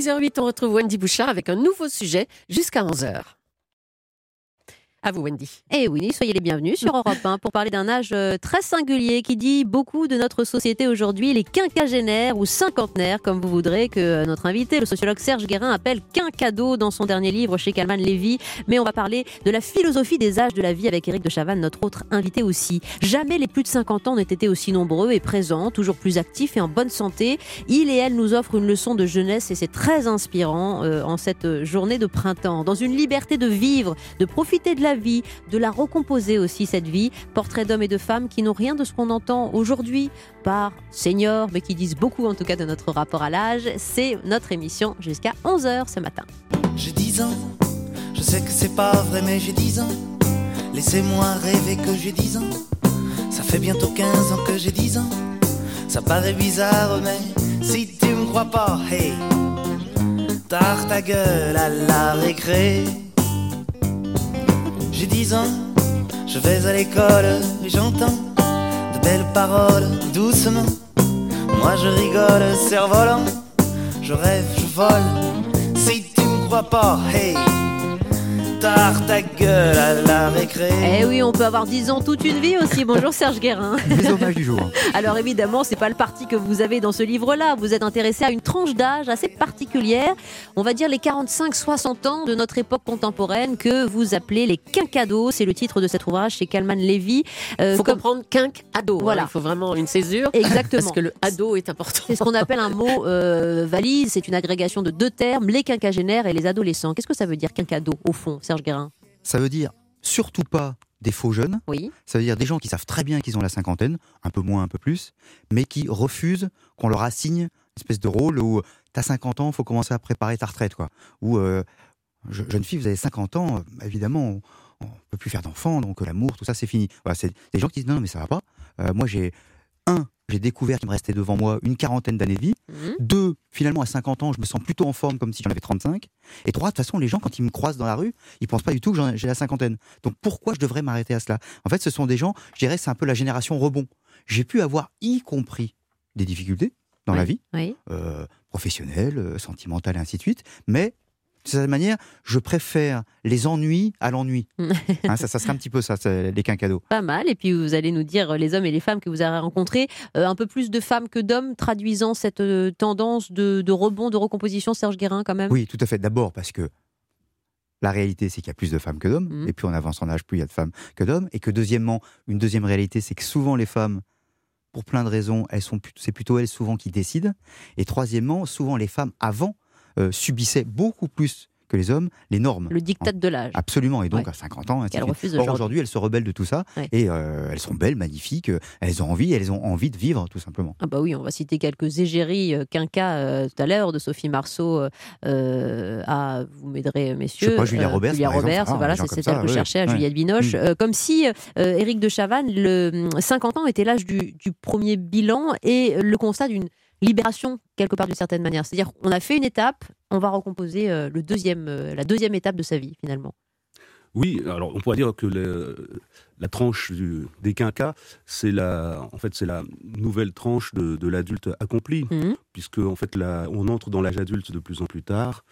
10h08, on retrouve Wendy Bouchard avec un nouveau sujet jusqu'à 11h. À vous, Wendy. Eh oui, soyez les bienvenus sur Europe 1 pour parler d'un âge très singulier qui dit beaucoup de notre société aujourd'hui, les quinquagénaires ou cinquantenaires, comme vous voudrez, que notre invité, le sociologue Serge Guérin, appelle quinquado dans son dernier livre chez Calman Lévy. Mais on va parler de la philosophie des âges de la vie avec Éric de Chavannes, notre autre invité aussi. Jamais les plus de 50 ans n'ont été aussi nombreux et présents, toujours plus actifs et en bonne santé. Il et elle nous offrent une leçon de jeunesse et c'est très inspirant en cette journée de printemps. Dans une liberté de vivre, de profiter de la vie, de la recomposer aussi cette vie. Portrait d'hommes et de femmes qui n'ont rien de ce qu'on entend aujourd'hui par seniors, mais qui disent beaucoup en tout cas de notre rapport à l'âge. C'est notre émission jusqu'à 11h ce matin. J'ai 10 ans, je sais que c'est pas vrai mais j'ai 10 ans. Laissez-moi rêver que j'ai 10 ans. Ça fait bientôt 15 ans que j'ai 10 ans. Ça paraît bizarre mais si tu me crois pas, hey, tard ta gueule à la récré. J'ai 10 ans, je vais à l'école et j'entends de belles paroles doucement. Moi je rigole, cerf-volant, je rêve, je vole. Si tu me crois pas, hey, tard ta gueule à la récré. Eh oui, on peut avoir 10 ans toute une vie aussi. Bonjour Serge Guérin. Les hommages du jour. Alors évidemment, c'est pas le parti que vous avez dans ce livre-là. Vous êtes intéressé à une tranche d'âge assez particulière. On va dire les 45-60 ans de notre époque contemporaine que vous appelez les quinquados. C'est le titre de cet ouvrage chez Calman Lévy. Il faut comprendre quinquado. Voilà. Il faut vraiment une césure. Exactement. Parce que le ado est important. C'est ce qu'on appelle un mot valise. C'est une agrégation de deux termes, les quinquagénaires et les adolescents. Qu'est-ce que ça veut dire quinquado au fond, Serge Guérin? Ça veut dire surtout pas des faux jeunes. Oui. Ça veut dire des gens qui savent très bien qu'ils ont la cinquantaine, un peu moins, un peu plus, mais qui refusent qu'on leur assigne une espèce de rôle où t'as 50 ans, il faut commencer à préparer ta retraite, quoi. Ou jeune fille, vous avez 50 ans, évidemment, on peut plus faire d'enfants, donc l'amour, tout ça, c'est fini. Voilà, c'est des gens qui disent non, mais ça va pas. Moi, j'ai découvert qu'il me restait devant moi une quarantaine d'années de vie. 2, finalement, à 50 ans, je me sens plutôt en forme comme si j'en avais 35. Et 3, de toute façon, les gens, quand ils me croisent dans la rue, ils pensent pas du tout que j'ai la cinquantaine. Donc pourquoi je devrais m'arrêter à cela? En fait, ce sont des gens, je dirais, c'est un peu la génération rebond. J'ai pu avoir, y compris, des difficultés dans la vie, professionnelles, sentimentales, et ainsi de suite, mais de cette manière, je préfère les ennuis à l'ennui. Ça serait un petit peu ça, les quinquados. Pas mal. Et puis vous allez nous dire, les hommes et les femmes que vous avez rencontrés, un peu plus de femmes que d'hommes, traduisant cette tendance de rebond, de recomposition, Serge Guérin, quand même. Oui, tout à fait. D'abord parce que la réalité, c'est qu'il y a plus de femmes que d'hommes. Et plus on avance en âge, plus il y a de femmes que d'hommes. Et que deuxièmement, une deuxième réalité, c'est que souvent les femmes, pour plein de raisons, c'est plutôt elles souvent qui décident. Et troisièmement, souvent les femmes, avant, subissaient beaucoup plus que les hommes les normes. Le diktat de l'âge. Absolument, et donc à 50 ans, ainsi de suite. Or aujourd'hui, elles se rebellent de tout ça, et elles sont belles, magnifiques, elles ont envie de vivre, tout simplement. Ah bah oui, on va citer quelques égéries quinquas tout à l'heure, de Sophie Marceau à, vous m'aiderez messieurs, je sais pas, Julia Roberts, Julia Roberts, voilà, c'est celle que je cherchais, à Juliette Binoche, comme si Éric de Chavannes, le 50 ans était l'âge du premier bilan et le constat d'une libération, quelque part, d'une certaine manière. C'est-à-dire qu'on a fait une étape, on va recomposer la deuxième étape de sa vie, finalement. Oui, alors on pourrait dire que la tranche des quinquas, c'est la nouvelle tranche de l'adulte accompli, puisque en fait, on entre dans l'âge adulte de plus en plus tard.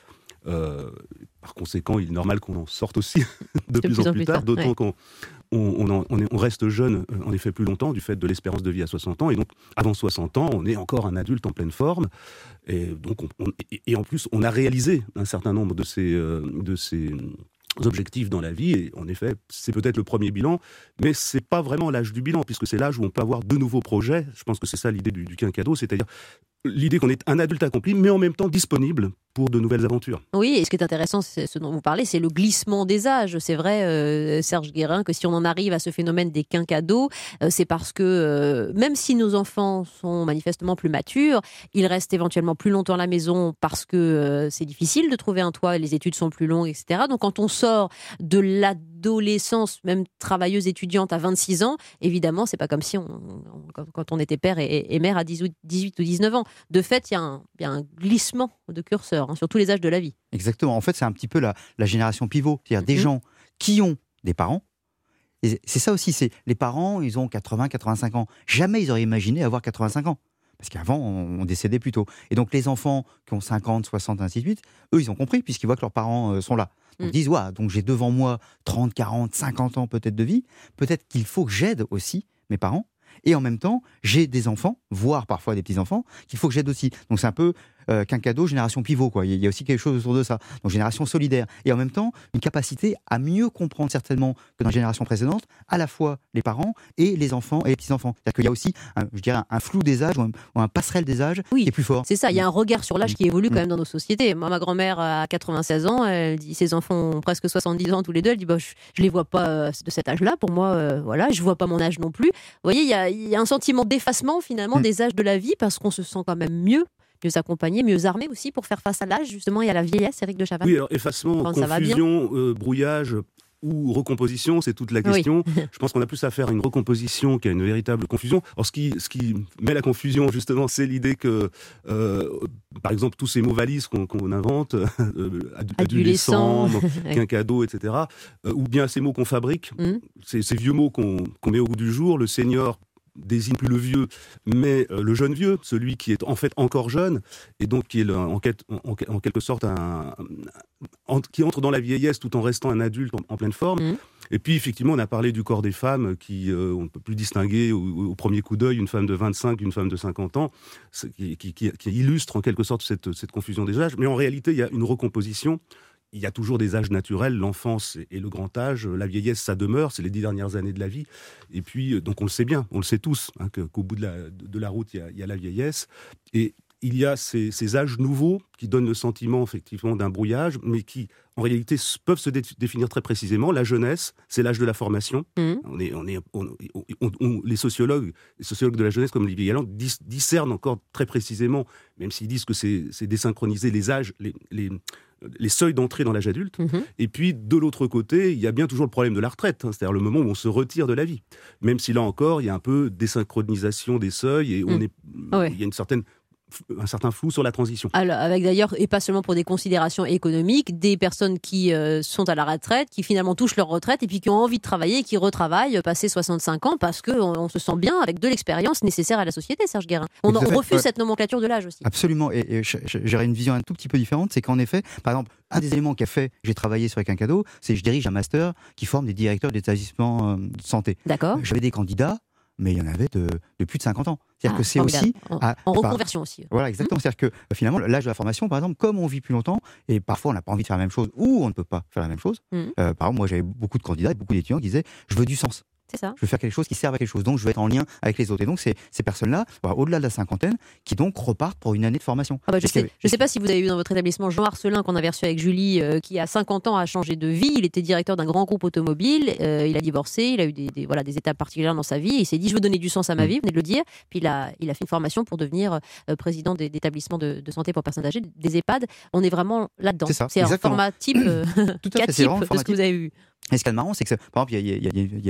Par conséquent, il est normal qu'on en sorte aussi de plus en plus tard, d'autant qu'on reste jeune, en effet, plus longtemps, du fait de l'espérance de vie à 60 ans. Et donc, avant 60 ans, on est encore un adulte en pleine forme. Et donc, et en plus, on a réalisé un certain nombre de ces objectifs dans la vie. Et en effet, c'est peut-être le premier bilan, mais c'est pas vraiment l'âge du bilan, puisque c'est l'âge où on peut avoir de nouveaux projets. Je pense que c'est ça l'idée du quinquado, c'est-à-dire l'idée qu'on est un adulte accompli, mais en même temps disponible pour de nouvelles aventures. Oui, et ce qui est intéressant, c'est ce dont vous parlez, c'est le glissement des âges. C'est vrai, Serge Guérin, que si on en arrive à ce phénomène des quinquados, c'est parce que même si nos enfants sont manifestement plus matures, ils restent éventuellement plus longtemps à la maison parce que c'est difficile de trouver un toit, les études sont plus longues, etc. Donc quand on sort de l'adolescence, même travailleuse étudiante à 26 ans, évidemment, c'est pas comme si quand on était père et mère à 18 ou 19 ans. De fait, il y a un glissement de curseur sur tous les âges de la vie. Exactement. En fait, c'est un petit peu la génération pivot. C'est-à-dire des gens qui ont des parents. Et c'est ça aussi, c'est les parents, ils ont 80, 85 ans. Jamais ils auraient imaginé avoir 85 ans. Parce qu'avant, on décédait plus tôt. Et donc, les enfants qui ont 50, 60, ainsi de suite, eux, ils ont compris, puisqu'ils voient que leurs parents sont là. Donc, ils disent, ouais, donc j'ai devant moi 30, 40, 50 ans peut-être de vie. Peut-être qu'il faut que j'aide aussi mes parents. Et en même temps, j'ai des enfants, voire parfois des petits-enfants, qu'il faut que j'aide aussi. Donc, c'est un peu qu'un cadeau, génération pivot, quoi. Il y a aussi quelque chose autour de ça. Donc, génération solidaire. Et en même temps, une capacité à mieux comprendre certainement que dans les générations précédentes, à la fois les parents et les enfants et les petits-enfants. C'est-à-dire qu'il y a aussi, un flou des âges ou un passerelle des âges qui est plus fort. C'est ça, il y a un regard sur l'âge qui évolue quand même dans nos sociétés. Moi, ma grand-mère a 96 ans, elle dit, ses enfants ont presque 70 ans tous les deux, elle dit, je les vois pas de cet âge-là, pour moi, voilà, je vois pas mon âge non plus. Vous voyez, il y a un sentiment d'effacement finalement des âges de la vie parce qu'on se sent quand même mieux accompagné, mieux armé aussi pour faire face à l'âge justement et à la vieillesse, Éric de Chavannes. Oui, alors effacement, confusion, brouillage ou recomposition, c'est toute la question. Oui. Je pense qu'on a plus à faire à une recomposition qu'à une véritable confusion. Alors ce qui met la confusion justement, c'est l'idée que, par exemple, tous ces mots valises qu'on invente, adolescent, quinquado, etc., ou bien ces mots qu'on fabrique, ces vieux mots qu'on met au goût du jour, le senior désigne plus le vieux, mais le jeune vieux, celui qui est en fait encore jeune, et donc qui est en quelque sorte qui entre dans la vieillesse tout en restant un adulte en pleine forme. Et puis effectivement, on a parlé du corps des femmes, qui on ne peut plus distinguer au premier coup d'œil une femme de 25 d'une femme de 50 ans, qui illustre en quelque sorte cette confusion des âges. Mais en réalité, il y a une recomposition. Il y a toujours des âges naturels, l'enfance et le grand âge, la vieillesse, ça demeure, c'est les 10 dernières années de la vie. Et puis, donc on le sait bien, on le sait tous, qu'au bout de la route, il y a la vieillesse. Et il y a ces âges nouveaux qui donnent le sentiment, effectivement, d'un brouillage, mais qui, en réalité, peuvent se définir très précisément. La jeunesse, c'est l'âge de la formation. Les sociologues de la jeunesse, comme Olivier Galland, discernent encore très précisément, même s'ils disent que c'est désynchroniser les âges, les seuils d'entrée dans l'âge adulte. Et puis, de l'autre côté, il y a bien toujours le problème de la retraite, c'est-à-dire le moment où on se retire de la vie. Même si là encore, il y a un peu désynchronisation des seuils et il y a un certain flou sur la transition. Alors, avec d'ailleurs, et pas seulement pour des considérations économiques, des personnes qui sont à la retraite, qui finalement touchent leur retraite et puis qui ont envie de travailler et qui retravaillent passé 65 ans parce qu'on se sent bien avec de l'expérience nécessaire à la société, Serge Guérin. On refuse cette nomenclature de l'âge aussi. Absolument, et j'aurais une vision un tout petit peu différente, c'est qu'en effet, par exemple, un des éléments qui a fait, j'ai travaillé sur quinquado, c'est que je dirige un master qui forme des directeurs d'établissements de santé. D'accord. J'avais des candidats, mais il y en avait de plus de 50 ans. C'est-à-dire que c'est aussi... En reconversion aussi. Voilà, exactement. C'est-à-dire que finalement, l'âge de la formation, par exemple, comme on vit plus longtemps, et parfois on n'a pas envie de faire la même chose, ou on ne peut pas faire la même chose. Par exemple, moi j'avais beaucoup de candidats et beaucoup d'étudiants qui disaient « je veux du sens ». C'est ça. Je veux faire quelque chose qui serve à quelque chose, donc je veux être en lien avec les autres. Et donc, c'est ces personnes-là, au-delà de la cinquantaine, qui donc repartent pour une année de formation. Je sais pas si vous avez eu dans votre établissement Jean Arcelin, qu'on avait reçu avec Julie, qui à 50 ans a changé de vie. Il était directeur d'un grand groupe automobile, il a divorcé, il a eu des étapes particulières dans sa vie. Il s'est dit, je veux donner du sens à ma vie, vous venez de le dire. Puis il a fait une formation pour devenir président d'établissements de santé pour personnes âgées, des EHPAD. On est vraiment là-dedans. C'est un format type, cas type de ce que vous avez eu. Et ce qui est marrant, c'est que, par exemple, il y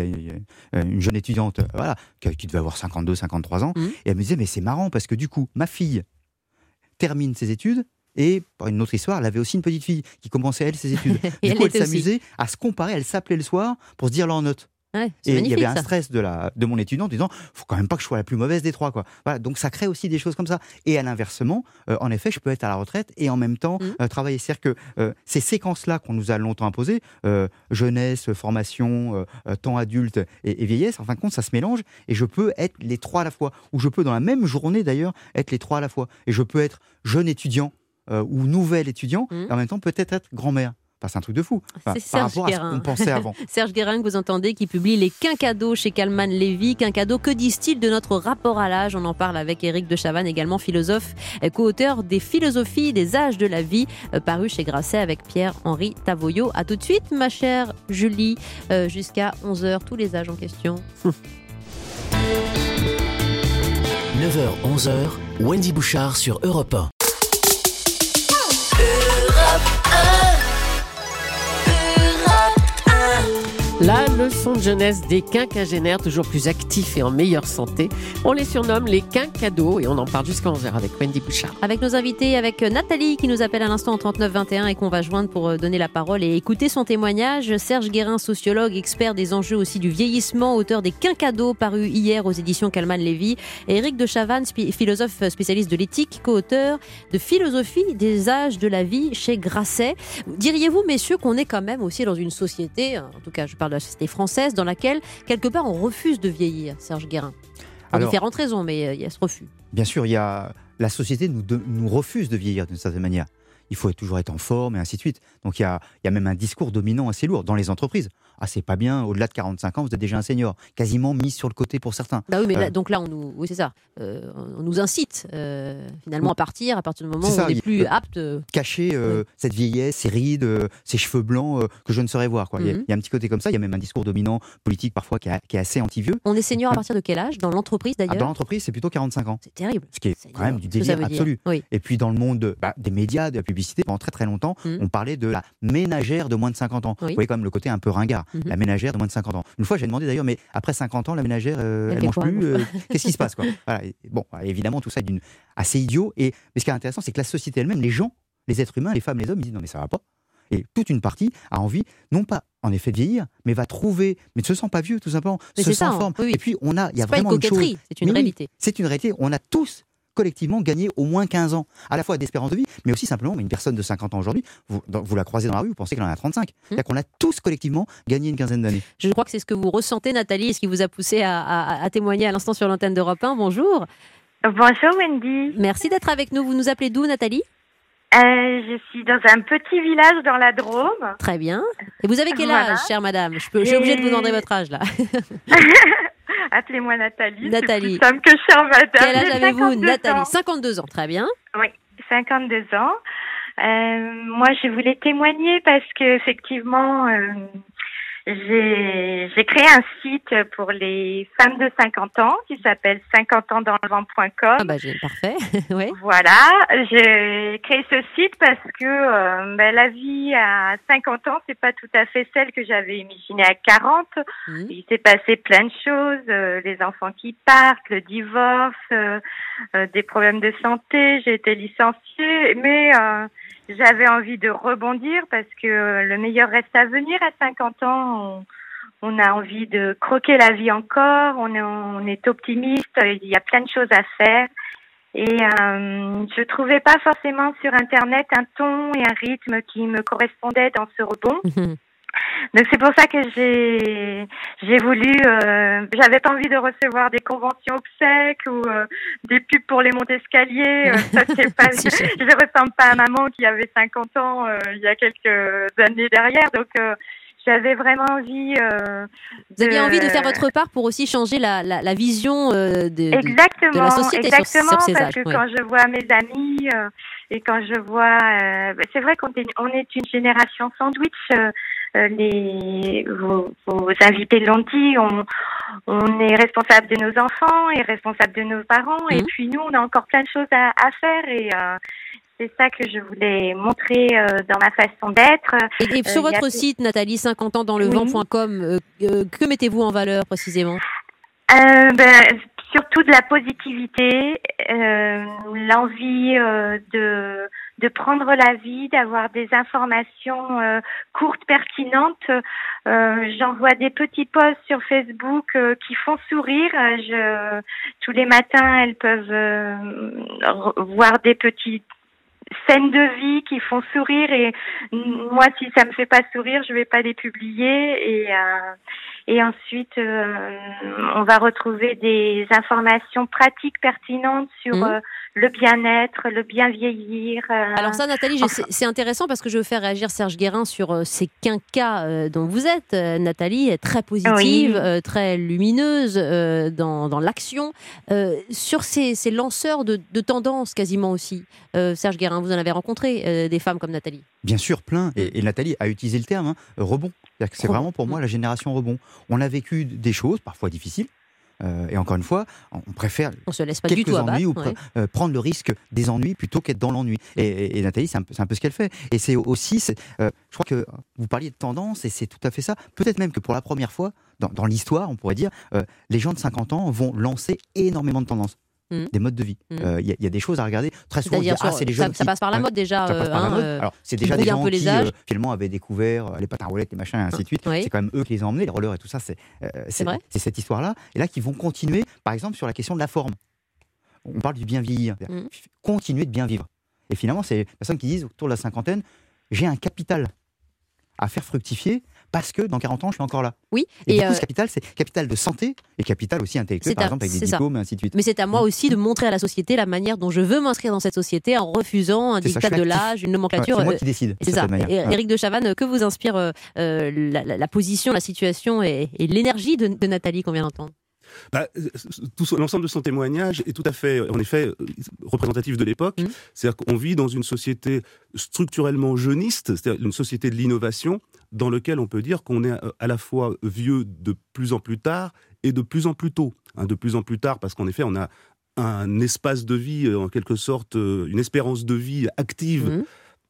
a une jeune étudiante qui devait avoir 52, 53 ans, et elle me disait, mais c'est marrant, parce que du coup, ma fille termine ses études, et par une autre histoire, elle avait aussi une petite fille qui commençait, elle, ses études. Du coup, elle s'amusait à se comparer, elle s'appelait le soir pour se dire leurs notes. Ouais, et il y avait un stress de mon étudiant en disant faut quand même pas que je sois la plus mauvaise des trois, quoi. Voilà, donc ça crée aussi des choses comme ça. Et à l'inversement, en effet, je peux être à la retraite et en même temps travailler. C'est-à-dire que ces séquences-là qu'on nous a longtemps imposées, jeunesse, formation, temps adulte et vieillesse, en fin de compte, ça se mélange et je peux être les trois à la fois. Ou je peux dans la même journée d'ailleurs être les trois à la fois. Et je peux être jeune étudiant ou nouvel étudiant et en même temps peut-être être grand-mère. C'est un truc de fou, par rapport à ce qu'on pensait avant. Serge Guérin, que vous entendez, qui publie Les Quinquados chez Calman Lévy. Quinquado, que disent-ils de notre rapport à l'âge? On en parle avec Éric de Chavannes, également philosophe, co-auteur des Philosophies des âges de la vie, paru chez Grasset avec Pierre-Henri Tavoyot. A tout de suite, ma chère Julie, jusqu'à 11h, tous les âges en question. 9h, 11h, Wendy Bouchard sur Europe 1. La leçon de jeunesse des quinquagénaires, toujours plus actifs et en meilleure santé. On les surnomme les quinquados et on en parle jusqu'à 11h avec Wendy Bouchard. Avec nos invités, avec Nathalie qui nous appelle à l'instant en 3921 et qu'on va joindre pour donner la parole et écouter son témoignage. Serge Guérin, sociologue, expert des enjeux aussi du vieillissement, auteur des quinquados parus hier aux éditions Calman-Lévy. Et Éric de Chavannes, philosophe spécialiste de l'éthique, co-auteur de Philosophie des âges de la vie chez Grasset. Diriez-vous, messieurs, qu'on est quand même aussi dans une société, en tout cas je parle de la société française, dans laquelle, quelque part, on refuse de vieillir, Serge Guérin? Pour différentes raisons, mais il y a ce refus. Bien sûr, la société nous refuse de vieillir d'une certaine manière. Il faut toujours être en forme et ainsi de suite. Donc il y a même un discours dominant assez lourd dans les entreprises. Ah, c'est pas bien, au-delà de 45 ans, vous êtes déjà un senior. Quasiment mis sur le côté pour certains. Bah oui, mais donc là, oui, c'est ça. On nous incite finalement à partir du moment où on n'est plus apte. Cacher cette vieillesse, ces rides, ces cheveux blancs que je ne saurais voir. Quoi. Il y a un petit côté comme ça. Il y a même un discours dominant politique parfois qui est assez anti-vieux. On est senior à partir de quel âge? Dans l'entreprise d'ailleurs? Dans l'entreprise, c'est plutôt 45 ans. C'est terrible. Ce qui est quand même du délire absolu. Oui. Et puis dans le monde des médias, de la publicité, pendant très très longtemps, on parlait de la ménagère de moins de 50 ans. Oui. Vous voyez quand même le côté un peu ringard. La ménagère de moins de 50 ans. Une fois, j'ai demandé d'ailleurs, mais après 50 ans, la ménagère, elle mange plus. Qu'est-ce qui se passe quoi? Voilà. Bon, évidemment, tout ça est assez idiot. Mais ce qui est intéressant, c'est que la société elle-même, les gens, les êtres humains, les femmes, les hommes, ils disent non mais ça va pas. Et toute une partie a envie, non pas en effet de vieillir, mais va trouver, mais ne se sent pas vieux tout simplement, se sent en forme. Oui. Et puis il y a vraiment une chose. C'est une réalité. C'est une réalité. On a tous collectivement gagné au moins 15 ans, à la fois d'espérance de vie, mais aussi simplement une personne de 50 ans aujourd'hui, vous la croisez dans la rue, vous pensez qu'elle en a 35. C'est-à-dire qu'on a tous collectivement gagné une quinzaine d'années. Je crois que c'est ce que vous ressentez, Nathalie, et ce qui vous a poussé à témoigner à l'instant sur l'antenne d'Europe 1. Bonjour. Bonjour Wendy. Merci d'être avec nous. Vous nous appelez d'où, Nathalie? Je suis dans un petit village dans la Drôme. Très bien. Et vous avez quel âge, chère madame? Je suis obligée de vous demander votre âge, là. Appelez-moi Nathalie. Nathalie. C'est plus simple que chère madame. Quel âge avez-vous, Nathalie? 52 ans, très bien. Oui, 52 ans. Moi, je voulais témoigner parce que effectivement, j'ai créé un site pour les femmes de 50 ans qui s'appelle 50ansdansle-vent.com. Ah bah parfait. Ouais. Voilà, j'ai créé ce site parce que la vie à 50 ans, c'est pas tout à fait celle que j'avais imaginée à 40. Il s'est passé plein de choses, les enfants qui partent, le divorce, des problèmes de santé, j'ai été licenciée, mais j'avais envie de rebondir parce que le meilleur reste à venir à 50 ans. On a envie de croquer la vie encore, on est optimiste, il y a plein de choses à faire. Et je trouvais pas forcément sur Internet un ton et un rythme qui me correspondaient dans ce rebond. Donc c'est pour ça que j'ai voulu, j'avais pas envie de recevoir des conventions obsèques ou des pubs pour les montes escaliers. Ça c'est pas, je ressemble pas à maman qui avait 50 ans il y a quelques années derrière. Donc j'avais vraiment envie. Vous aviez envie de faire votre part pour aussi changer la vision de la société sur ces âges. Parce que quand je vois mes amis et quand je vois, c'est vrai qu'on est une génération sandwich. Vos invités l'ont dit, on est responsable de nos enfants et responsable de nos parents, et puis nous on a encore plein de choses à faire, et c'est ça que je voulais montrer dans ma façon d'être. Et sur votre site, Nathalie, 50ansdansle-vent.com, que mettez-vous en valeur précisément? Surtout de la positivité, l'envie de prendre la vie, d'avoir des informations courtes, pertinentes. J'envoie des petits posts sur Facebook qui font sourire. Tous les matins, elles peuvent voir des petites scènes de vie qui font sourire, et moi, si ça me fait pas sourire, je vais pas les publier. Et ensuite, on va retrouver des informations pratiques pertinentes sur le bien-être, le bien vieillir. Alors ça, Nathalie, c'est intéressant parce que je veux faire réagir Serge Guérin sur ces quinquas dont vous êtes. Nathalie est très positive, très lumineuse dans l'action. Sur ces lanceurs de tendances quasiment aussi. Serge Guérin, vous en avez rencontré des femmes comme Nathalie? Bien sûr, plein. Et Nathalie a utilisé le terme rebond. C'est vraiment pour moi la génération rebond. On a vécu des choses parfois difficiles. Et encore une fois, on préfère on se laisse pas du tout ennuis abattre, ou prendre le risque des ennuis plutôt qu'être dans l'ennui. Et Nathalie, c'est un peu ce qu'elle fait. Et c'est aussi, je crois que vous parliez de tendance, et c'est tout à fait ça. Peut-être même que pour la première fois, dans l'histoire, on pourrait dire, les gens de 50 ans vont lancer énormément de tendances. Des modes de vie. Il y a des choses à regarder. Très souvent, c'est-à-dire les jeunes ça passe par la mode déjà. Ça passe par la mode. Alors, c'est déjà des gens qui finalement avaient découvert les patins à roulettes, les machins, et ainsi de suite. C'est quand même eux qui les ont emmenés, les rollers et tout ça. C'est cette histoire-là. Et là, qui vont continuer, par exemple, sur la question de la forme. On parle du bien vieillir. Continuer de bien vivre. Et finalement, c'est les personnes qui disent autour de la cinquantaine, j'ai un capital à faire fructifier parce que dans 40 ans, je suis encore là. Oui. Et du coup, ce capital, c'est capital de santé et capital aussi intellectuel, par exemple, avec des diplômes, et ainsi de suite. Mais c'est à moi aussi de montrer à la société la manière dont je veux m'inscrire dans cette société en refusant un diktat de l'âge, une nomenclature. C'est moi qui décide. C'est ça. Éric de Chavannes, que vous inspire la position, la situation et l'énergie de Nathalie qu'on vient d'entendre? L'ensemble de son témoignage est tout à fait, en effet, représentatif de l'époque. C'est-à-dire qu'on vit dans une société structurellement jeuniste, c'est-à-dire une société de l'innovation, dans laquelle on peut dire qu'on est à la fois vieux de plus en plus tard et de plus en plus tôt. De plus en plus tard, parce qu'en effet, on a un espace de vie, en quelque sorte, une espérance de vie active,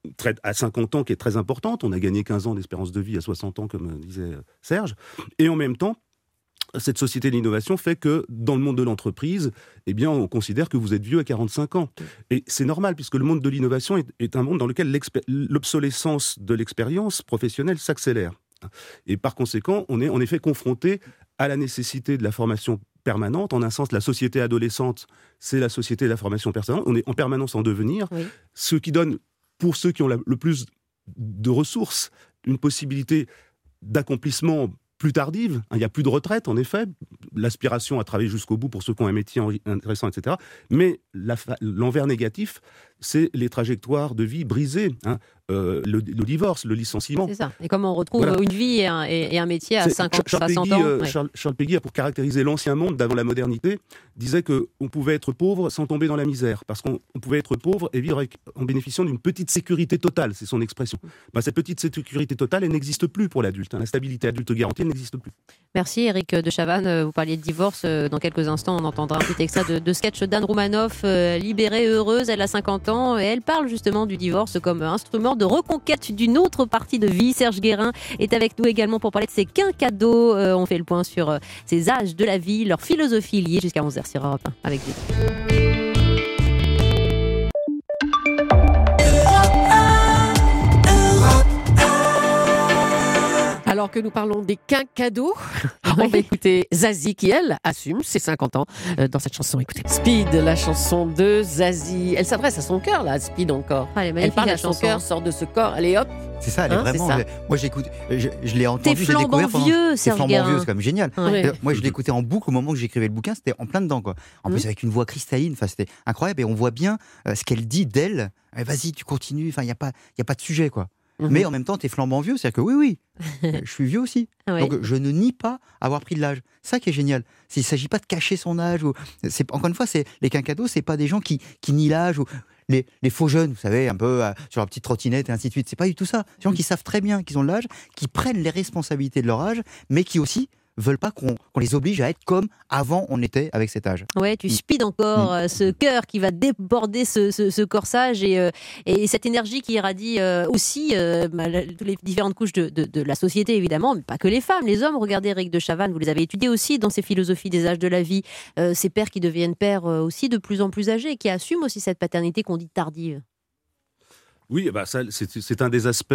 à 50 ans, qui est très importante. On a gagné 15 ans d'espérance de vie à 60 ans, comme disait Serge. Et en même temps, cette société de l'innovation fait que, dans le monde de l'entreprise, eh bien, on considère que vous êtes vieux à 45 ans. Et c'est normal, puisque le monde de l'innovation est un monde dans lequel l'obsolescence de l'expérience professionnelle s'accélère. Et par conséquent, on est en effet confronté à la nécessité de la formation permanente. En un sens, la société adolescente, c'est la société de la formation permanente. On est en permanence en devenir, ce qui donne, pour ceux qui ont le plus de ressources, une possibilité d'accomplissement plus tardive. Il n'y a plus de retraite, en effet. L'aspiration à travailler jusqu'au bout pour ceux qui ont un métier intéressant, etc. Mais l'envers négatif, c'est les trajectoires de vie brisées. Le divorce, le licenciement. C'est ça. Et comment on retrouve une vie et un métier à 50, 60 ans. Charles Péguy, pour caractériser l'ancien monde d'avant la modernité, disait qu'on pouvait être pauvre sans tomber dans la misère. Parce qu'on pouvait être pauvre et vivre en bénéficiant d'une petite sécurité totale, c'est son expression. Cette petite sécurité totale, elle n'existe plus pour l'adulte. La stabilité adulte garantie, elle n'existe plus. Merci Éric de Chavannes. Vous parliez de divorce. Dans quelques instants, on entendra un petit extrait de sketch d'Anne Roumanoff, libérée, heureuse. Elle a 50 ans et elle parle justement du divorce comme instrument de reconquête d'une autre partie de vie. Serge Guérin est avec nous également pour parler de ses quinquados. On fait le point sur ces âges de la vie, leur philosophie liée jusqu'à 11h sur Europe 1 avec vous. Alors que nous parlons des quinquados, on va écouter Zazie qui, elle, assume ses 50 ans dans cette chanson. Écoutez, Speed, la chanson de Zazie. Elle s'adresse à son cœur, là, Speed encore. Elle parle à son cœur, sort de ce corps, allez hop. C'est ça, elle est vraiment. Moi, j'écoute, je l'ai entendu, je l'ai découvert vieux, c'est flambant vieux, c'est quand même génial. Ouais. Moi, je l'écoutais en boucle au moment où j'écrivais le bouquin, c'était en plein dedans, quoi. En plus, avec une voix cristalline, c'était incroyable. Et on voit bien ce qu'elle dit d'elle. Vas-y, tu continues. Enfin, il y a pas de sujet, quoi. Mais en même temps, t'es flambant vieux, c'est-à-dire que oui, je suis vieux aussi. Donc je ne nie pas avoir pris de l'âge. Ça qui est génial. Il ne s'agit pas de cacher son âge. Encore une fois, les quinquados, c'est pas des gens qui nient l'âge ou les faux jeunes, vous savez, un peu sur leur petite trottinette et ainsi de suite. C'est pas du tout ça. Des gens qui savent très bien qu'ils ont de l'âge, qui prennent les responsabilités de leur âge, mais qui aussi veulent pas qu'on les oblige à être comme avant on était avec cet âge. Ouais, tu speed encore ce cœur qui va déborder ce corsage et cette énergie qui irradie aussi toutes les différentes couches de la société évidemment, mais pas que les femmes, les hommes. Regardez Éric de Chavannes, vous les avez étudiés aussi dans ces philosophies des âges de la vie, ces pères qui deviennent pères aussi de plus en plus âgés, qui assument aussi cette paternité qu'on dit tardive. Oui, ça, c'est un des aspects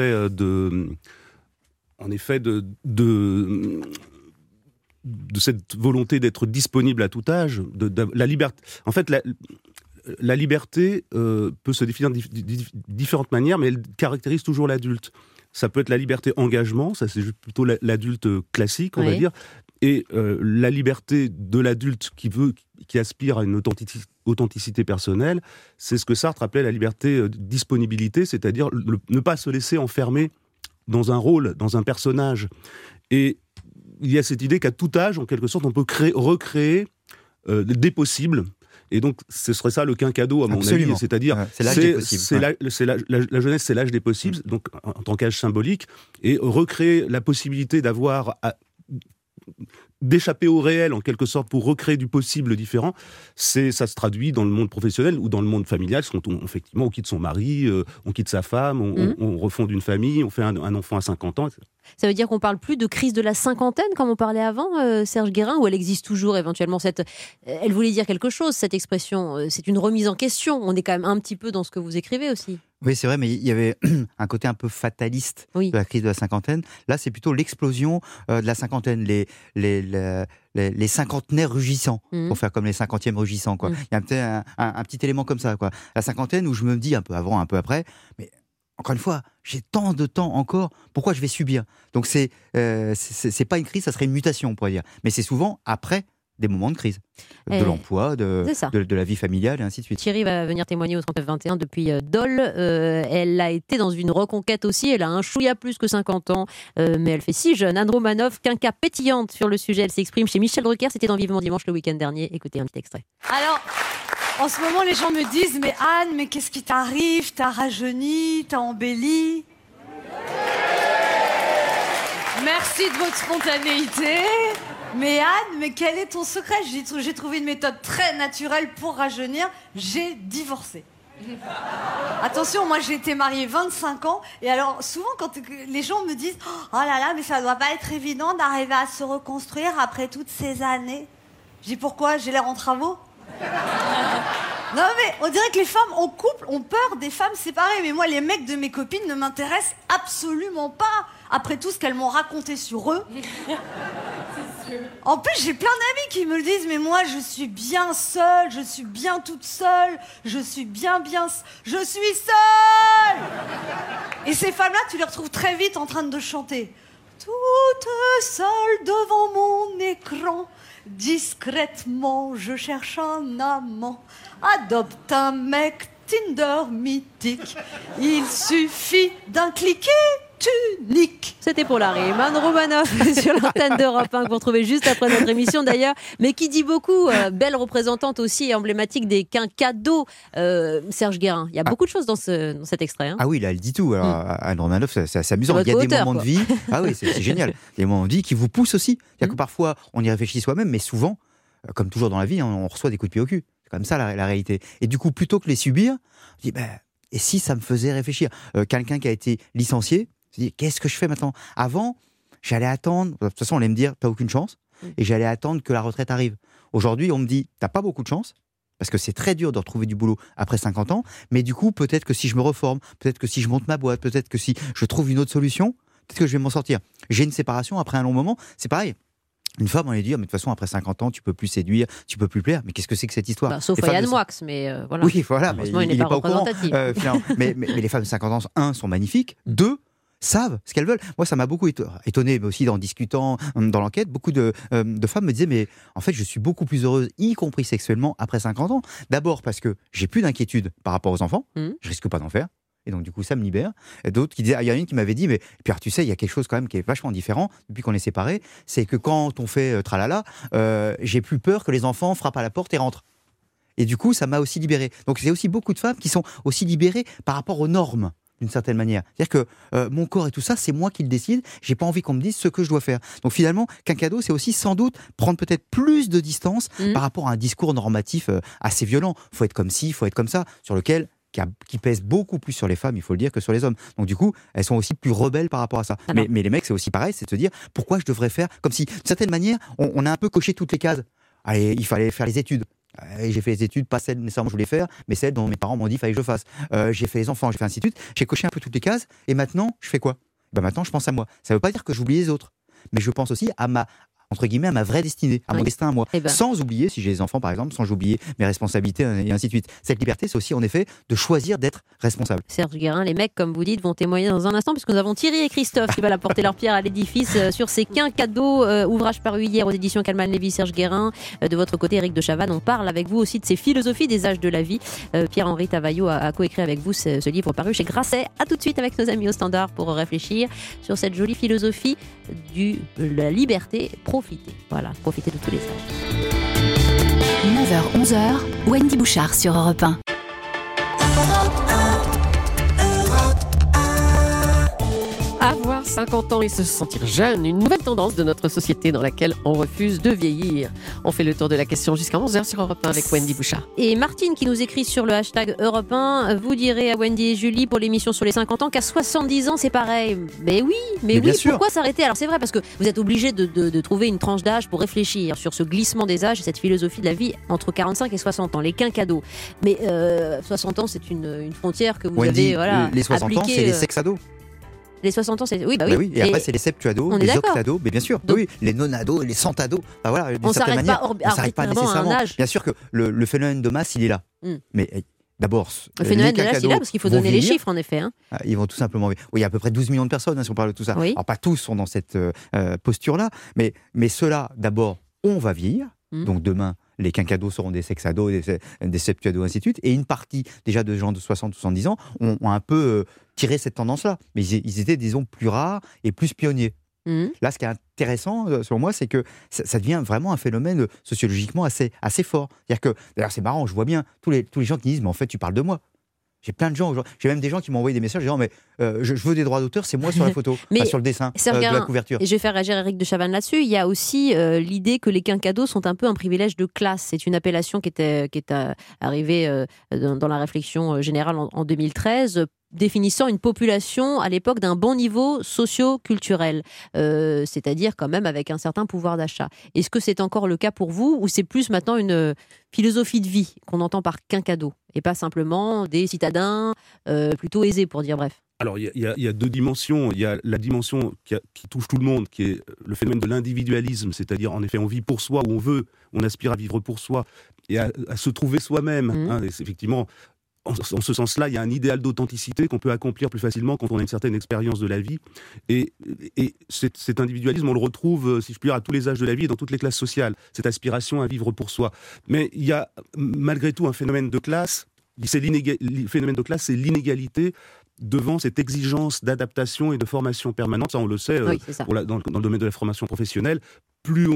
en effet de cette volonté d'être disponible à tout âge, de la liberté. En fait, la liberté peut se définir de différentes manières, mais elle caractérise toujours l'adulte. Ça peut être la liberté engagement, ça c'est plutôt l'adulte classique, on va dire, et la liberté de l'adulte qui aspire à une authenticité personnelle, c'est ce que Sartre appelait la liberté disponibilité, c'est-à-dire ne pas se laisser enfermer dans un rôle, dans un personnage. Et il y a cette idée qu'à tout âge, en quelque sorte, on peut recréer des possibles. Et donc, ce serait ça le quinquado, à mon avis. C'est-à-dire, c'est l'âge des possibles. La jeunesse, c'est l'âge des possibles, donc en tant qu'âge symbolique, et recréer la possibilité d'avoir d'échapper au réel, en quelque sorte, pour recréer du possible différent, ça se traduit dans le monde professionnel ou dans le monde familial, quand effectivement, on quitte son mari, on quitte sa femme, on refonde une famille, on fait un enfant à 50 ans, etc. Ça veut dire qu'on parle plus de crise de la cinquantaine, comme on parlait avant, Serge Guérin, ou elle existe toujours éventuellement Elle voulait dire quelque chose, cette expression. C'est une remise en question. On est quand même un petit peu dans ce que vous écrivez aussi. Oui, c'est vrai, mais il y avait un côté un peu fataliste de la crise de la cinquantaine. Là, c'est plutôt l'explosion de la cinquantaine, les cinquantenaires rugissants, pour faire comme les 50e rugissants, quoi. Il y a peut-être un petit élément comme ça, quoi. La cinquantaine où je me dis un peu avant, un peu après, mais encore une fois, j'ai tant de temps encore, pourquoi je vais subir ? Donc c'est pas une crise, ça serait une mutation, on pourrait dire. Mais c'est souvent après des moments de crise, de l'emploi, de la vie familiale et ainsi de suite. Thierry va venir témoigner au 39-21 depuis Dole. Elle a été dans une reconquête aussi, elle a un chouïa plus que 50 ans, mais elle fait si jeune. Anne Romanoff, quinca pétillante sur le sujet, elle s'exprime chez Michel Drucker, c'était dans Vivement Dimanche le week-end dernier. Écoutez un petit extrait. Alors, en ce moment, les gens me disent « Mais Anne, mais qu'est-ce qui t'arrive ? T'as rajeuni, t'as embelli ?» Merci de votre spontanéité. Mais Anne, mais quel est ton secret ? J'ai trouvé une méthode très naturelle pour rajeunir. J'ai divorcé. Attention, moi j'ai été mariée 25 ans. Et alors, souvent, quand les gens me disent « Oh là là, mais ça doit pas être évident d'arriver à se reconstruire après toutes ces années. » Je dis « Pourquoi ? J'ai l'air en travaux ?» Non mais on dirait que les femmes en couple ont peur des femmes séparées. Mais moi, les mecs de mes copines ne m'intéressent absolument pas. Après tout ce qu'elles m'ont raconté sur eux. En plus, j'ai plein d'amis qui me le disent. Mais moi, je suis bien seule, je suis bien toute seule, je suis bien... Je suis seule. Et ces femmes-là, tu les retrouves très vite en train de chanter. Toute seule devant mon écran, discrètement, je cherche un amant. Adopte un mec Tinder mythique. Il suffit d'un cliquet, tu niques. C'était pour la rime. Anne Romanoff sur l'antenne d'Europe 1 que vous retrouvez juste après notre émission d'ailleurs, mais qui dit beaucoup. Belle représentante aussi et emblématique des quinquados. Serge Guérin, il y a beaucoup de choses dans cet extrait. Hein. Ah oui, là, elle dit tout. Alors, Anne Romanoff, c'est amusant. Il y a des moments de vie. Ah oui, c'est génial. Des moments de vie qui vous poussent aussi. C'est-à-dire que parfois, on y réfléchit soi-même, mais souvent, comme toujours dans la vie, on reçoit des coups de pied au cul. C'est comme ça la réalité. Et du coup, plutôt que les subir, on dit, et si ça me faisait réfléchir ? Quelqu'un qui a été licencié, se dit, qu'est-ce que je fais maintenant ? Avant, j'allais attendre, de toute façon, on allait me dire, t'as aucune chance, et j'allais attendre que la retraite arrive. Aujourd'hui, on me dit, t'as pas beaucoup de chance, parce que c'est très dur de retrouver du boulot après 50 ans, mais du coup, peut-être que si je me reforme, peut-être que si je monte ma boîte, peut-être que si je trouve une autre solution, peut-être que je vais m'en sortir. J'ai une séparation après un long moment, c'est pareil. Une femme, on allait dire, mais de toute façon, après 50 ans, tu peux plus séduire, tu peux plus plaire. Mais qu'est-ce que c'est que cette histoire ? Sauf Yann Moix, mais voilà. Oui, voilà, mais il n'est pas représentatif. mais les femmes de 50 ans, sont magnifiques. 2, savent ce qu'elles veulent. Moi, ça m'a beaucoup étonné, mais aussi en discutant dans l'enquête, beaucoup de femmes me disaient, mais en fait, je suis beaucoup plus heureuse, y compris sexuellement, après 50 ans. D'abord parce que j'ai plus d'inquiétude par rapport aux enfants. Je risque pas d'en faire. Et donc, du coup, ça me libère. Et d'autres qui disaient, il y en a une qui m'avait dit, mais Pierre, tu sais, il y a quelque chose quand même qui est vachement différent depuis qu'on est séparés. C'est que quand on fait tralala, j'ai plus peur que les enfants frappent à la porte et rentrent. Et du coup, ça m'a aussi libéré. Donc, c'est aussi beaucoup de femmes qui sont aussi libérées par rapport aux normes, d'une certaine manière. C'est-à-dire que mon corps et tout ça, c'est moi qui le décide. J'ai pas envie qu'on me dise ce que je dois faire. Donc, finalement, quinquado, c'est aussi sans doute prendre peut-être plus de distance par rapport à un discours normatif assez violent. Faut être comme ci, faut être comme ça, sur lequel qui pèse beaucoup plus sur les femmes, il faut le dire, que sur les hommes. Donc du coup, elles sont aussi plus rebelles par rapport à ça. Mais les mecs, c'est aussi pareil, c'est de se dire, pourquoi je devrais faire comme si, d'une certaine manière, on a un peu coché toutes les cases. Allez, il fallait faire les études. Et j'ai fait les études, pas celles nécessairement je voulais faire, mais celles dont mes parents m'ont dit qu'il fallait que je fasse. J'ai fait les enfants, j'ai fait ainsi de suite. J'ai coché un peu toutes les cases, et maintenant, je fais quoi ? Maintenant, je pense à moi. Ça ne veut pas dire que j'oublie les autres, mais je pense aussi à ma vraie destinée, à mon destin à moi. Sans oublier, si j'ai des enfants par exemple, sans oublier mes responsabilités et ainsi de suite. Cette liberté, c'est aussi en effet de choisir d'être responsable. Serge Guérin, les mecs, comme vous dites, vont témoigner dans un instant, puisque nous avons Thierry et Christophe qui veulent apporter leur pierre à l'édifice sur ces quinquados, ouvrage paru hier aux éditions Calman Lévy. Serge Guérin, de votre côté, Éric de Chavannes, on parle avec vous aussi de ces philosophies des âges de la vie. Pierre-Henri Tavaillot a coécrit avec vous ce livre paru chez Grasset. À tout de suite avec nos amis au Standard pour réfléchir sur cette jolie philosophie de la liberté. Profitez. Voilà, profitez de tous les âges. 9h-11h, Wendy Bouchard sur Europe 1. Avoir 50 ans et se sentir jeune, une nouvelle tendance de notre société dans laquelle on refuse de vieillir. On fait le tour de la question jusqu'à 11h sur Europe 1 avec Wendy Bouchard. Et Martine qui nous écrit sur le hashtag Europe 1, vous direz à Wendy et Julie pour l'émission sur les 50 ans qu'à 70 ans c'est pareil. Mais oui, bien sûr. pourquoi s'arrêter? Alors c'est vrai parce que vous êtes obligé de trouver une tranche d'âge pour réfléchir sur ce glissement des âges et cette philosophie de la vie entre 45 et 60 ans, les quinquados. Mais 60 ans c'est une frontière que vous Wendy, avez les 60 ans, c'est les sexados. Les 60 ans, c'est... Oui, Bah oui. Et après, c'est les septuados, les d'accord. octados, mais bien sûr. Donc, oui, les nonados, les centados. Bah voilà, on s'arrête pas, on s'arrête pas nécessairement. Bien sûr que le phénomène de masse, il est là. Mais d'abord, le phénomène de masse, il est là parce qu'il faut donner les chiffres, en effet. Hein. Ils vont tout simplement... Oui, il y a à peu près 12 millions de personnes, si on parle de tout ça. Oui. Alors, pas tous sont dans cette posture-là, mais ceux-là, d'abord, on va vieillir. Donc demain, les quinquados seront des sexados, des septuados, ainsi de suite. Et une partie déjà de gens de 60 ou 70 ans ont un peu tiré cette tendance-là. Mais ils étaient, disons, plus rares et plus pionniers. Là, ce qui est intéressant, selon moi, c'est que ça devient vraiment un phénomène sociologiquement assez fort. C'est-à-dire que, d'ailleurs, c'est marrant, je vois bien tous les gens qui disent « mais en fait, tu parles de moi ». J'ai plein de gens, j'ai même des gens qui m'ont envoyé des messages disant mais je veux des droits d'auteur, c'est moi sur la photo, sur le dessin de la couverture. Et je vais faire réagir Eric de Chavannes là-dessus. Il y a aussi l'idée que les quinquados sont un peu un privilège de classe. C'est une appellation qui est arrivée dans la réflexion générale en 2013, définissant une population à l'époque d'un bon niveau socio-culturel, c'est-à-dire quand même avec un certain pouvoir d'achat. Est-ce que c'est encore le cas pour vous ou c'est plus maintenant une philosophie de vie qu'on entend par quinquado et pas simplement des citadins plutôt aisés pour dire bref? Alors, il y a deux dimensions. Il y a la dimension qui touche tout le monde, qui est le phénomène de l'individualisme, c'est-à-dire, en effet, on vit pour soi, où on veut, on aspire à vivre pour soi, et à se trouver soi-même. Et c'est effectivement, en ce sens-là, il y a un idéal d'authenticité qu'on peut accomplir plus facilement quand on a une certaine expérience de la vie. Et cet individualisme, on le retrouve, si je puis dire, à tous les âges de la vie et dans toutes les classes sociales, cette aspiration à vivre pour soi. Mais il y a malgré tout un phénomène de classe. Le phénomène de classe, c'est l'inégalité devant cette exigence d'adaptation et de formation permanente. Ça, on le sait, dans le domaine de la formation professionnelle. Plus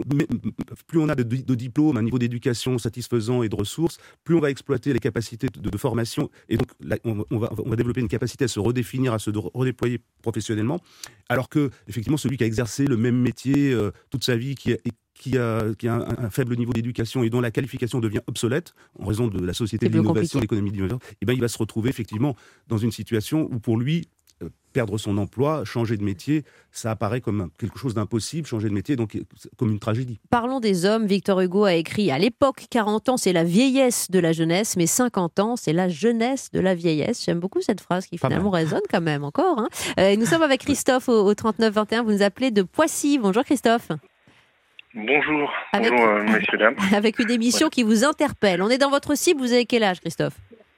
on a de diplômes, un niveau d'éducation satisfaisant et de ressources, plus on va exploiter les capacités de formation. Et donc, là, on va développer une capacité à se redéfinir, à se redéployer professionnellement. Alors que, effectivement, celui qui a exercé le même métier toute sa vie, qui a un faible niveau d'éducation et dont la qualification devient obsolète en raison de la société de l'innovation, de l'économie de l'innovation, il va se retrouver effectivement dans une situation où pour lui, perdre son emploi, changer de métier, ça apparaît comme quelque chose d'impossible, changer de métier, donc comme une tragédie. Parlons des hommes. Victor Hugo a écrit « À l'époque, 40 ans, c'est la vieillesse de la jeunesse, mais 50 ans, c'est la jeunesse de la vieillesse ». J'aime beaucoup cette phrase qui finalement résonne quand même encore. Nous sommes avec Christophe au 3921. Vous nous appelez de Poissy. Bonjour Christophe. Bonjour, messieurs, dames. Avec une émission qui vous interpelle. On est dans votre cible, vous avez quel âge Christophe?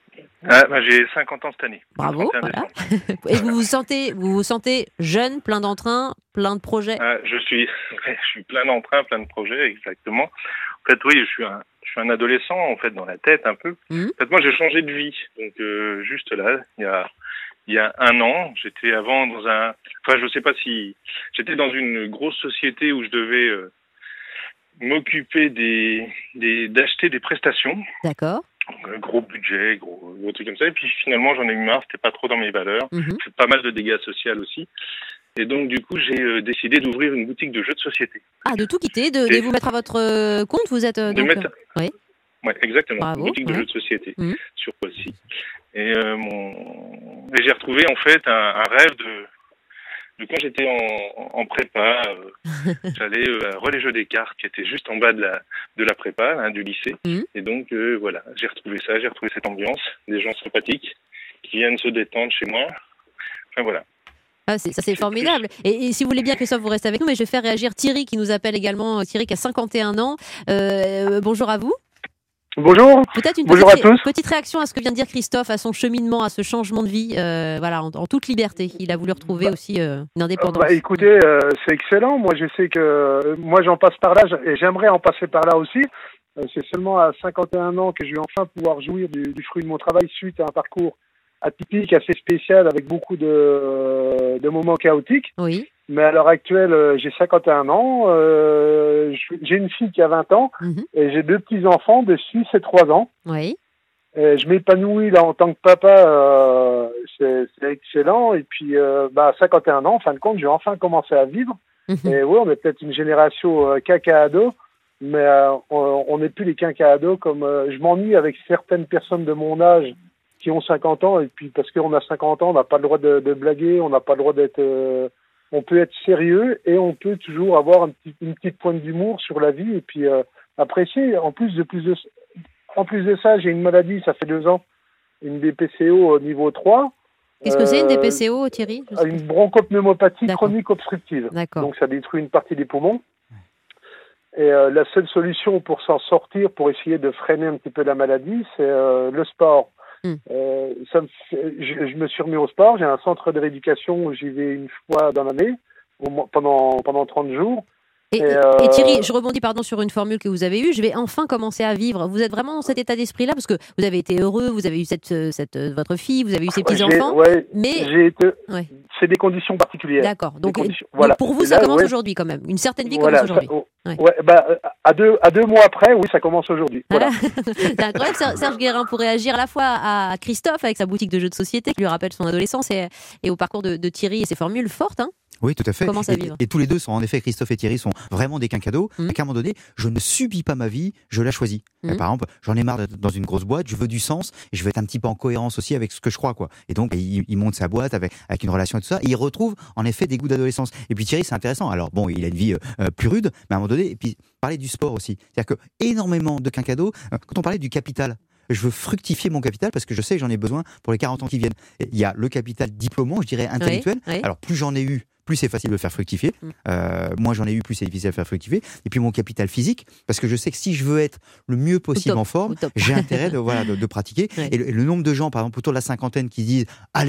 J'ai 50 ans cette année. Bravo, voilà. Et vous vous sentez jeune, plein d'entrain, plein de projets? Je suis plein d'entrain, plein de projets, exactement. En fait, oui, je suis un adolescent, en fait, dans la tête, un peu. En fait, moi, j'ai changé de vie. Donc, juste là, il y a un an, j'étais avant je sais pas si... J'étais dans une grosse société où je devais m'occuper d'acheter des prestations. D'accord. Gros budget, gros trucs comme ça. Et puis finalement, j'en ai eu marre, c'était pas trop dans mes valeurs. Fait pas mal de dégâts sociaux aussi. Et donc, du coup, j'ai décidé d'ouvrir une boutique de jeux de société. Ah, de tout quitter, de vous mettre à votre compte, vous êtes Oui. Ouais, exactement. Bravo. Une boutique de jeux de société sur Poissy. Et j'ai retrouvé en fait un rêve de quand j'étais en prépa, j'allais à Relais Jeux des Cartes, qui était juste en bas de la prépa, du lycée. Et donc, voilà, j'ai retrouvé ça, j'ai retrouvé cette ambiance, des gens sympathiques qui viennent se détendre chez moi. Enfin, voilà. Ah, ça c'est formidable. Et si vous voulez bien, Christophe, vous restez avec nous, mais je vais faire réagir Thierry qui nous appelle également, Thierry qui a 51 ans. Bonjour à vous. Bonjour. Peut-être une Bonjour à tous. petite réaction à ce que vient de dire Christophe, à son cheminement, à ce changement de vie, en toute liberté. Il a voulu retrouver aussi une indépendance. Écoutez, c'est excellent. Moi, je sais que j'en passe par là et j'aimerais en passer par là aussi. C'est seulement à 51 ans que je vais enfin pouvoir jouir du fruit de mon travail suite à un parcours atypique, assez spécial, avec beaucoup de moments chaotiques. Oui. Mais à l'heure actuelle, j'ai 51 ans, j'ai une fille qui a 20 ans, et j'ai 2 petits-enfants de 6 et 3 ans. Oui. Je m'épanouis là en tant que papa c'est excellent. Et puis, à 51 ans, en fin de compte, j'ai enfin commencé à vivre. Et oui, on est peut-être une génération caca-ado, mais on n'est plus les caca-ados comme... je m'ennuie avec certaines personnes de mon âge qui ont 50 ans, et puis parce qu'on a 50 ans, on n'a pas le droit de blaguer, on n'a pas le droit d'être... on peut être sérieux, et on peut toujours avoir une petite pointe d'humour sur la vie, et puis apprécier. En plus de ça, j'ai une maladie, ça fait 2 ans, une DPCO niveau 3. Qu'est-ce que c'est une DPCO, Thierry? Une bronchopneumopathie chronique obstructive. D'accord. Donc ça détruit une partie des poumons. Et la seule solution pour s'en sortir, pour essayer de freiner un petit peu la maladie, c'est le sport. Je me suis remis au sport. J'ai un centre de rééducation où j'y vais une fois dans l'année, pendant 30 jours. Et Thierry, je rebondis sur une formule que vous avez eue. Je vais enfin commencer à vivre. Vous êtes vraiment dans cet état d'esprit-là parce que vous avez été heureux, vous avez eu votre fille, vous avez eu ses petits-enfants. Mais c'est des conditions particulières. D'accord. Donc pour vous, ça commence aujourd'hui quand même. Une certaine vie commence aujourd'hui. À 2 mois après, oui, ça commence aujourd'hui. Voilà. C'est incroyable. Serge Guérin pour réagir à la fois à Christophe avec sa boutique de jeux de société qui lui rappelle son adolescence et au parcours de Thierry et ses formules fortes. Oui, tout à fait. Commence à vivre. Et tous les deux sont, en effet, Christophe et Thierry sont vraiment des quinquados. À un moment donné, je ne subis pas ma vie, je la choisis. Par exemple, j'en ai marre d'être dans une grosse boîte, je veux du sens, et je veux être un petit peu en cohérence aussi avec ce que je crois, quoi. Et donc, il monte sa boîte avec une relation et tout ça, et il retrouve, en effet, des goûts d'adolescence. Et puis Thierry, c'est intéressant. Alors bon, il a une vie plus rude, mais à un moment donné, et puis parler du sport aussi. C'est-à-dire que énormément de quinquados, quand on parlait du capital, je veux fructifier mon capital parce que je sais que j'en ai besoin pour les 40 ans qui viennent. Il y a le capital diplômant, je dirais intellectuel. Oui. Alors plus j'en ai eu, plus c'est facile de le faire fructifier. Moins j'en ai eu, plus c'est difficile de faire fructifier. Et puis mon capital physique, parce que je sais que si je veux être le mieux possible en forme, j'ai intérêt de pratiquer. Et le nombre de gens, par exemple, autour de la cinquantaine qui disent « Allez !»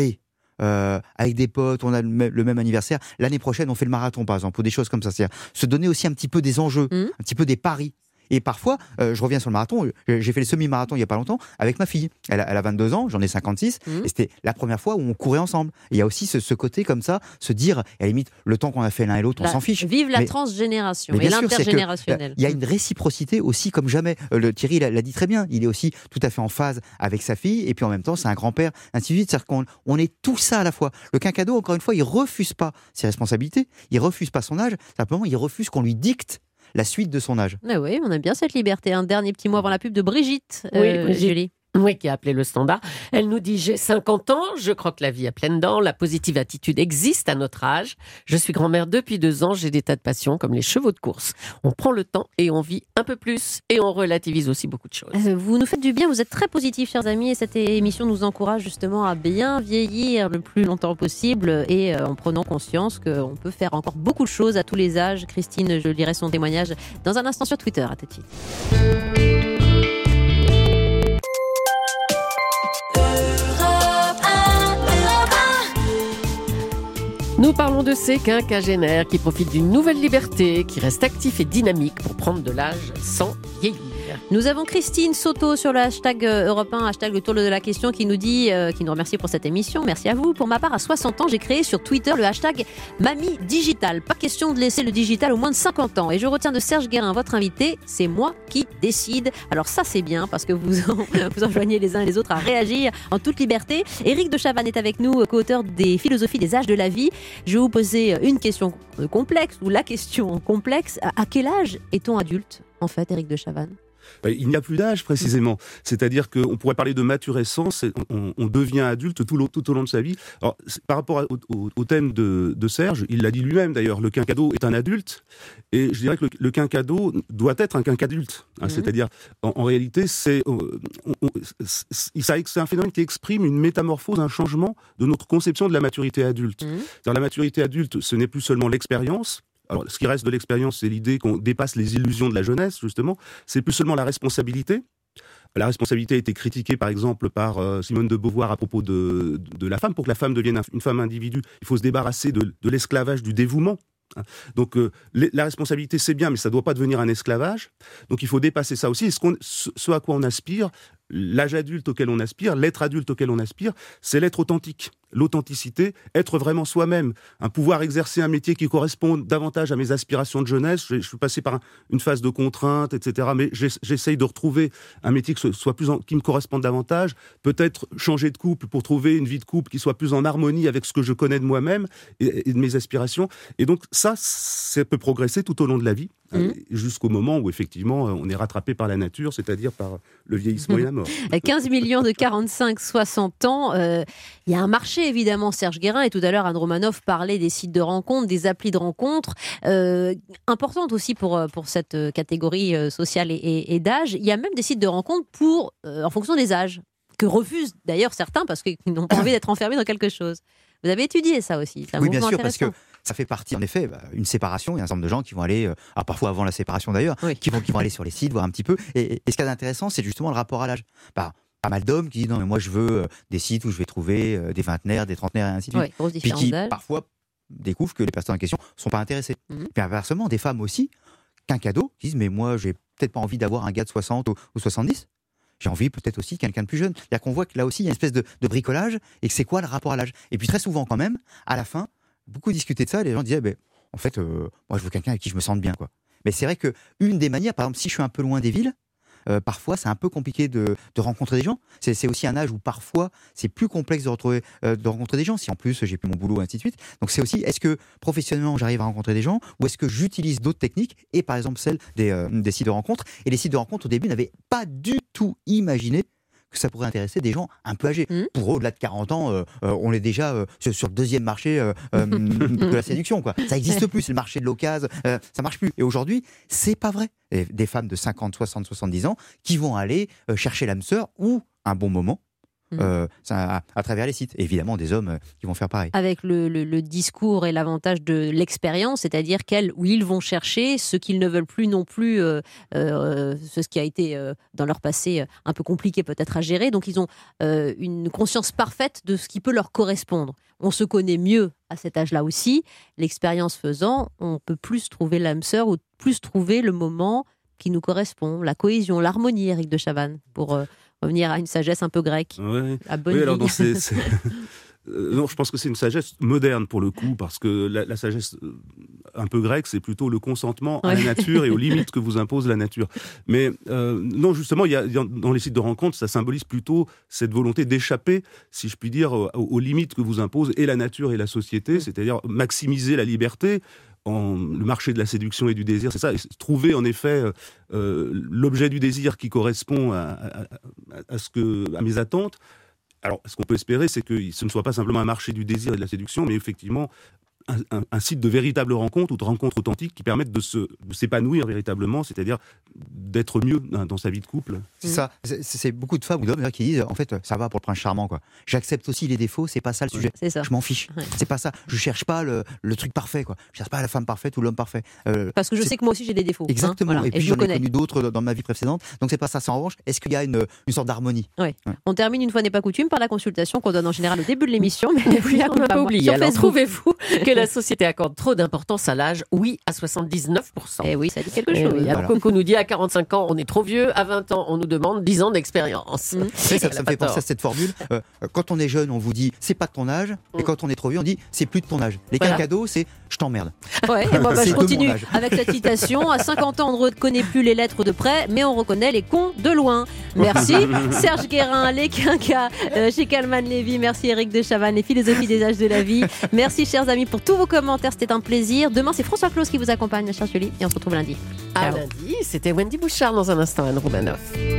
avec des potes, on a le même anniversaire. L'année prochaine, on fait le marathon, par exemple, ou des choses comme ça. C'est-à-dire se donner aussi un petit peu des enjeux, un petit peu des paris. Et parfois, je reviens sur le marathon, j'ai fait le semi-marathon il n'y a pas longtemps avec ma fille. Elle a 22 ans, j'en ai 56, et c'était la première fois où on courait ensemble. Et il y a aussi ce côté comme ça, se dire, à la limite, le temps qu'on a fait l'un et l'autre, on s'en fiche. Vive la transgénération et l'intergénérationnel. Il y a une réciprocité aussi comme jamais. Thierry l'a dit très bien, il est aussi tout à fait en phase avec sa fille, et puis en même temps, c'est un grand-père, ainsi de suite. C'est-à-dire qu'on est tout ça à la fois. Le quinquado, encore une fois, il refuse pas ses responsabilités, il refuse pas son âge, simplement il refuse qu'on lui dicte la suite de son âge. Oui, on aime bien cette liberté. Un dernier petit mot avant la pub de Brigitte. Julie. Oui, qui a appelé le standard. Elle nous dit « J'ai 50 ans, je crois que la vie a pleine dents, la positive attitude existe à notre âge. Je suis grand-mère depuis 2 ans, j'ai des tas de passions comme les chevaux de course. On prend le temps et on vit un peu plus et on relativise aussi beaucoup de choses. » Vous nous faites du bien, vous êtes très positifs, chers amis, et cette émission nous encourage justement à bien vieillir le plus longtemps possible et en prenant conscience qu'on peut faire encore beaucoup de choses à tous les âges. Christine, je lirai son témoignage dans un instant sur Twitter. À tout de suite. Nous parlons de ces quinquagénaires qui profitent d'une nouvelle liberté, qui restent actifs et dynamiques pour prendre de l'âge sans vieillir. Nous avons Christine Soto sur le hashtag Europe 1, hashtag le tour de la question, qui nous dit, qui nous remercie pour cette émission. Merci à vous. Pour ma part, à 60 ans, j'ai créé sur Twitter le hashtag Mamie Digital. Pas question de laisser le digital aux moins de 50 ans. Et je retiens de Serge Guérin, votre invité, c'est moi qui décide. Alors ça, c'est bien parce que vous enjoignez les uns et les autres à réagir en toute liberté. Éric de Chavannes est avec nous, co-auteur des Philosophies des âges de la vie. Je vais vous poser une question complexe, ou la question complexe. À quel âge est-on adulte, en fait, Éric de Chavannes ? Il n'y a plus d'âge précisément. C'est-à-dire qu'on pourrait parler de maturescence, on devient adulte tout au long de sa vie. Alors, par rapport au thème de Serge, il l'a dit lui-même d'ailleurs, le quinquado est un adulte, et je dirais que le quinquado doit être un quinquadulte. C'est-à-dire, en réalité, c'est un phénomène qui exprime une métamorphose, un changement de notre conception de la maturité adulte. C'est-à-dire, la maturité adulte, ce n'est plus seulement l'expérience. Alors, ce qui reste de l'expérience, c'est l'idée qu'on dépasse les illusions de la jeunesse, justement. C'est plus seulement la responsabilité. La responsabilité a été critiquée, par exemple, par Simone de Beauvoir à propos de la femme. Pour que la femme devienne une femme individu, il faut se débarrasser de l'esclavage du dévouement. Donc, la responsabilité, c'est bien, mais ça ne doit pas devenir un esclavage. Donc, il faut dépasser ça aussi. Et ce à quoi on aspire, l'âge adulte auquel on aspire, l'être adulte auquel on aspire, c'est l'être authentique. L'authenticité, être vraiment soi-même, pouvoir exercer un métier qui correspond davantage à mes aspirations de jeunesse. Je suis passé par une phase de contrainte, etc. Mais j'essaye de retrouver un métier qui me corresponde davantage. Peut-être changer de couple pour trouver une vie de couple qui soit plus en harmonie avec ce que je connais de moi-même et de mes aspirations. Et donc ça peut progresser tout au long de la vie, jusqu'au moment où effectivement on est rattrapé par la nature, c'est-à-dire par le vieillissement et la mort. 15 millions de 45-60 ans, il y a un marché évidemment, Serge Guérin, et tout à l'heure Anne Romanoff parlait des sites de rencontres, des applis de rencontres, importantes aussi pour cette catégorie sociale et d'âge. Il y a même des sites de rencontres en fonction des âges, que refusent d'ailleurs certains parce qu'ils n'ont pas envie d'être enfermés dans quelque chose. Vous avez étudié ça aussi, c'est un Oui, mouvement bien sûr, parce intéressant. que ça fait partie, en effet, une séparation. Il y a un certain nombre de gens qui vont aller, alors parfois avant la séparation d'ailleurs, qui vont aller sur les sites, voir un petit peu. Et ce qui est intéressant, c'est justement le rapport à l'âge. Pas mal d'hommes qui disent non mais moi je veux des sites où je vais trouver des vingtenaires, des trentenaires et ainsi de suite. Puis qui parfois découvrent que les personnes en question ne sont pas intéressées. Puis inversement, des femmes aussi, qu'un cadeau, qui disent mais moi j'ai peut-être pas envie d'avoir un gars de 60 ou 70. J'ai envie peut-être aussi quelqu'un de plus jeune. C'est-à-dire qu'on voit que là aussi il y a une espèce de bricolage et que c'est quoi le rapport à l'âge. Et puis très souvent quand même, à la fin, beaucoup discutaient de ça, et les gens disaient en fait moi je veux quelqu'un avec qui je me sente bien quoi. Mais c'est vrai que une des manières, par exemple si je suis un peu loin des villes, parfois c'est un peu compliqué de rencontrer des gens. C'est aussi un âge où parfois c'est plus complexe de rencontrer des gens, si en plus j'ai plus mon boulot, ainsi de suite. Donc c'est aussi, est-ce que professionnellement j'arrive à rencontrer des gens, ou est-ce que j'utilise d'autres techniques, et par exemple celle des sites de rencontres. Et les sites de rencontres au début n'avaient pas du tout imaginé que ça pourrait intéresser des gens un peu âgés. Pour eux, au-delà de 40 ans, on est déjà sur le deuxième marché de la séduction, quoi. Ça n'existe plus, c'est le marché de l'occasion, ça marche plus. Et aujourd'hui, c'est pas vrai. Et des femmes de 50, 60, 70 ans qui vont aller chercher l'âme sœur ou un bon moment à travers les sites. Et évidemment, des hommes qui vont faire pareil. Avec le discours et l'avantage de l'expérience, c'est-à-dire où ils vont chercher ce qu'ils ne veulent plus non plus, ce qui a été dans leur passé un peu compliqué peut-être à gérer. Donc ils ont une conscience parfaite de ce qui peut leur correspondre. On se connaît mieux à cet âge-là aussi. L'expérience faisant, on peut plus trouver l'âme sœur ou plus trouver le moment qui nous correspond, la cohésion, l'harmonie, Éric de Chavannes, pour revenir à une sagesse un peu grecque. La bonne alors ligne. non, je pense que c'est une sagesse moderne pour le coup, parce que la sagesse un peu grecque, c'est plutôt le consentement à la nature et aux limites que vous impose la nature. Mais non, justement, dans les sites de rencontres, ça symbolise plutôt cette volonté d'échapper, si je puis dire, aux limites que vous impose et la nature et la société, c'est-à-dire maximiser la liberté. Le marché de la séduction et du désir, c'est ça, trouver en effet l'objet du désir qui correspond à mes attentes. Alors, ce qu'on peut espérer, c'est que ce ne soit pas simplement un marché du désir et de la séduction, mais effectivement un site de véritable rencontre ou de rencontre authentique qui permettent de s'épanouir véritablement, c'est-à-dire d'être mieux dans sa vie de couple. C'est ça. C'est beaucoup de femmes ou d'hommes qui disent en fait ça va pour le prince charmant quoi. J'accepte aussi les défauts, c'est pas ça le sujet. C'est ça. Je m'en fiche. C'est pas ça. Je cherche pas le truc parfait quoi. Je cherche pas la femme parfaite ou l'homme parfait. Parce que je sais que moi aussi j'ai des défauts. Exactement. Voilà. Et puis je j'en ai connais connu d'autres dans ma vie précédente. Donc c'est pas ça. En revanche, est-ce qu'il y a une sorte d'harmonie? Ouais. On termine une fois n'est pas coutume par la consultation qu'on donne en général au début de l'émission. Mais oui, on n'a pas oublié. Sur Alors, Facebook. trouvez-vous que la société accorde trop d'importance à l'âge? Oui, à 79%. Eh oui, ça dit quelque chose. Oui, alors Coco nous dit à 45 ans, on est trop vieux. À 20 ans, on nous demande 10 ans d'expérience. Ça me fait penser à cette formule. Quand on est jeune, on vous dit c'est pas de ton âge. Et quand on est trop vieux, on dit c'est plus de ton âge. Les cadeaux, c'est je t'emmerde. Ouais, et moi, C'est je de continue mon âge. avec cette citation. À 50 ans, on ne reconnaît plus les lettres de près, mais on reconnaît les cons de loin. Merci Serge Guérin, les quinquas chez Calman Lévy. Merci Éric de Chavannes, les philosophies des âges de la vie. Merci chers amis pour tous vos commentaires, c'était un plaisir. Demain, c'est François Claus qui vous accompagne, chère Julie, et on se retrouve lundi. À Ciao. lundi, c'était Wendy Bouchard dans un instant, Anne Romanoff.